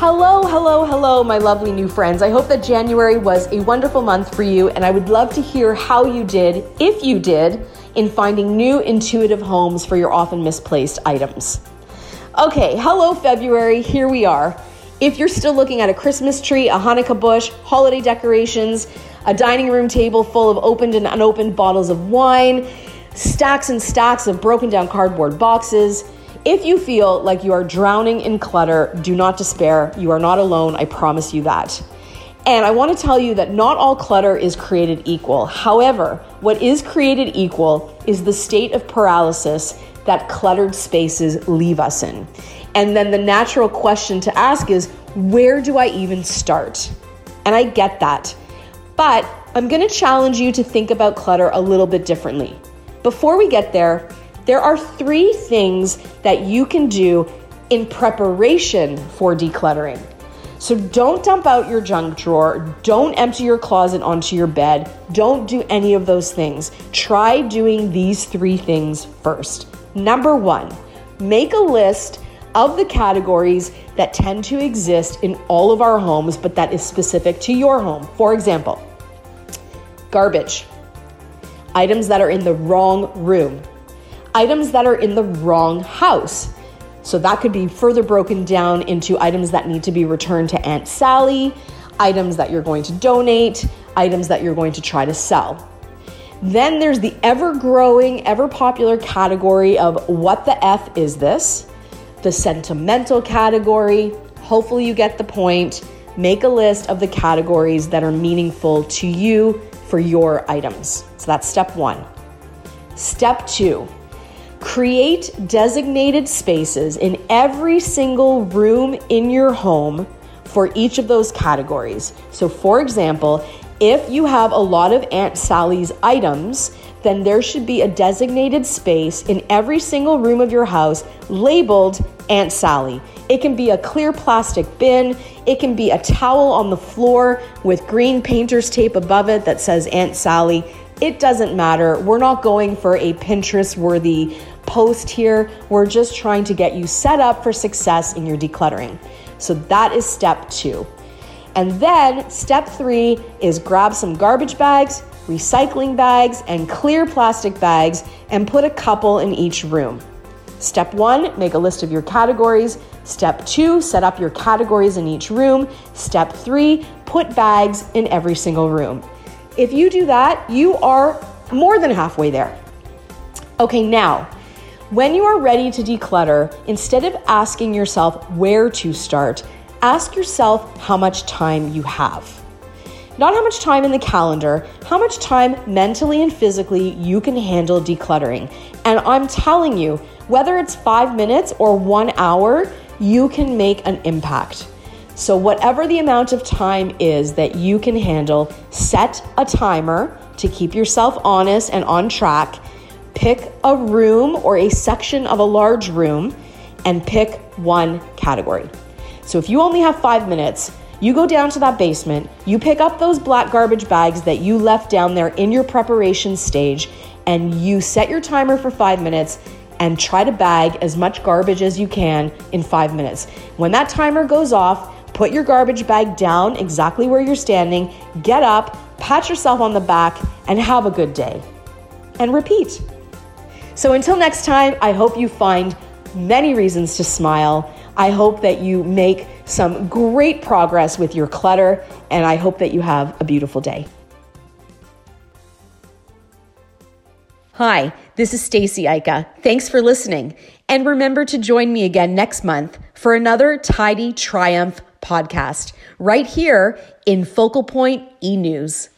Hello, my lovely new friends. I hope that January was a wonderful month for you, and I would love to hear how you did, if you did, in finding new intuitive homes for your often misplaced items. Okay, hello February, here we are. If you're still looking at a Christmas tree, a Hanukkah bush, holiday decorations, a dining room table full of opened and unopened bottles of wine, stacks and stacks of broken down cardboard boxes, if you feel like you are drowning in clutter, do not despair. You are not alone. I promise you that. And I want to tell you that not all clutter is created equal. However, what is created equal is the state of paralysis that cluttered spaces leave us in. And then the natural question to ask is, where do I even start? And I get that. But I'm going to challenge you to think about clutter a little bit differently. Before we get there are 3 things that you can do in preparation for decluttering. So don't dump out your junk drawer. Don't empty your closet onto your bed. Don't do any of those things. Try doing these 3 things first. Number 1, make a list of the categories that tend to exist in all of our homes, but that is specific to your home. For example, garbage, items that are in the wrong room, items that are in the wrong house. So that could be further broken down into items that need to be returned to Aunt Sally, items that you're going to donate, items that you're going to try to sell. Then there's the ever-growing, ever-popular category of what the F is this? The sentimental category. Hopefully you get the point. Make a list of the categories that are meaningful to you for your items. So that's step 1. Step 2. Create designated spaces in every single room in your home for each of those categories. So for example, if you have a lot of Aunt Sally's items, then there should be a designated space in every single room of your house labeled Aunt Sally. It can be a clear plastic bin. It can be a towel on the floor with green painter's tape above it that says Aunt Sally. It doesn't matter. We're not going for a Pinterest-worthy post here. We're just trying to get you set up for success in your decluttering. So that is step 2. And then step 3 is grab some garbage bags, recycling bags, and clear plastic bags and put a couple in each room. Step 1, make a list of your categories. Step 2, set up your categories in each room. Step 3, put bags in every single room. If you do that, you are more than halfway there. Okay, now, when you are ready to declutter, instead of asking yourself where to start, ask yourself how much time you have. Not how much time in the calendar, how much time mentally and physically you can handle decluttering. And I'm telling you, whether it's 5 minutes or 1 hour, you can make an impact. So whatever the amount of time is that you can handle, set a timer to keep yourself honest and on track. Pick a room or a section of a large room and pick one category. So if you only have 5 minutes, you go down to that basement, you pick up those black garbage bags that you left down there in your preparation stage, and you set your timer for 5 minutes and try to bag as much garbage as you can in 5 minutes. When that timer goes off, put your garbage bag down exactly where you're standing, get up, pat yourself on the back, and have a good day. And repeat. So until next time, I hope you find many reasons to smile. I hope that you make some great progress with your clutter, and I hope that you have a beautiful day. Hi, this is Stacy Ica. Thanks for listening. And remember to join me again next month for another Tidy Triumph podcast right here in Focal Point E-News.